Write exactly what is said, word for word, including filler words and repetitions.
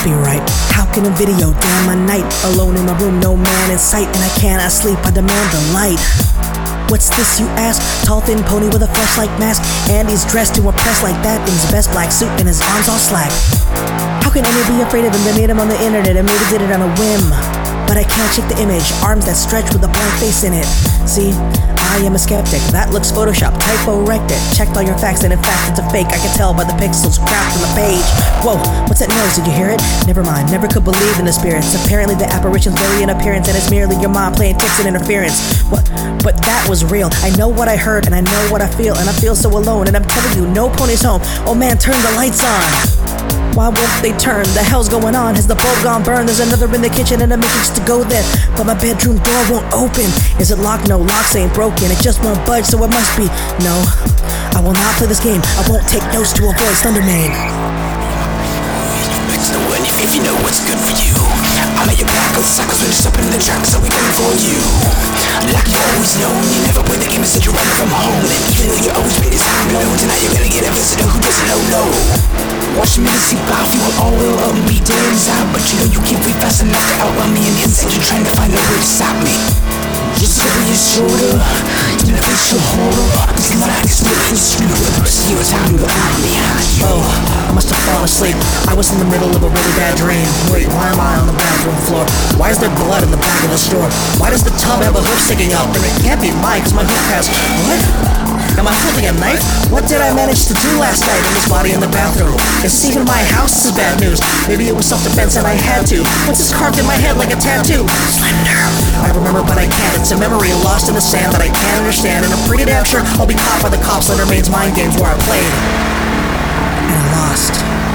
can't be right. How can a video damn my night? Alone in my room, no man in sight, and I cannot sleep, I demand the light. What's this, you ask? Tall, thin pony with a flesh-like mask, and he's dressed to impress like that in his best black suit and his arms all slack. How can anyone be afraid of him? They made him on the internet and maybe did it on a whim. But I can't shake the image, arms that stretch with a blank face in it. See, I am a skeptic, that looks photoshopped, typo-rected. Checked all your facts and in fact it's a fake, I can tell by the pixels cracked on the page. Whoa, what's that noise, did you hear it? Never mind, never could believe in the spirits. Apparently the apparition's very in appearance and it's merely your mind playing tricks and interference. What? But that was real, I know what I heard and I know what I feel, and I feel so alone, and I'm telling you, no pony's home. Oh man, turn the lights on. Why won't they turn? The hell's going on? Has the bulb gone burned? There's another in the kitchen and I'm itching to go there, but my bedroom door won't open. Is it locked? No, locks ain't broken. It just won't budge, so it must be. No, I will not play this game. I won't take notes to avoid Thundermane. So if, if you know what's good for you, I'm at your back, cause suckers when you're stopping in the track, so we coming for you. Like you always known, you never play the game and said you're running from home. And even though you always play this time alone, tonight you're gonna get a visitor who doesn't know, no. Watch me to see by you will all will up and be dead inside, but you know you can't be fast enough to outrun me, and inside you're trying to find a way to stop me. Just over your shoulder, in the face your horror, cause life is really screwed with the rest of your time go out behind you. Oh, I must have fallen asleep. I was in the middle of a really bad dream. Wait, why am I on the bathroom floor? Why is there blood in the back of the store? Why does the tub have a hoof sticking up? And it can't be mine, cause my hoof has... What? Am I holding a knife? What did I manage to do last night in this body in the bathroom? Is even my house is bad news? Maybe it was self-defense and I had to. What's this carved in my head like a tattoo? Slender. I remember but I can't. It's a memory lost in the sand that I can't understand, and I'm pretty damn sure I'll be caught by the cops. Thundermane's mind games where I played and I lost.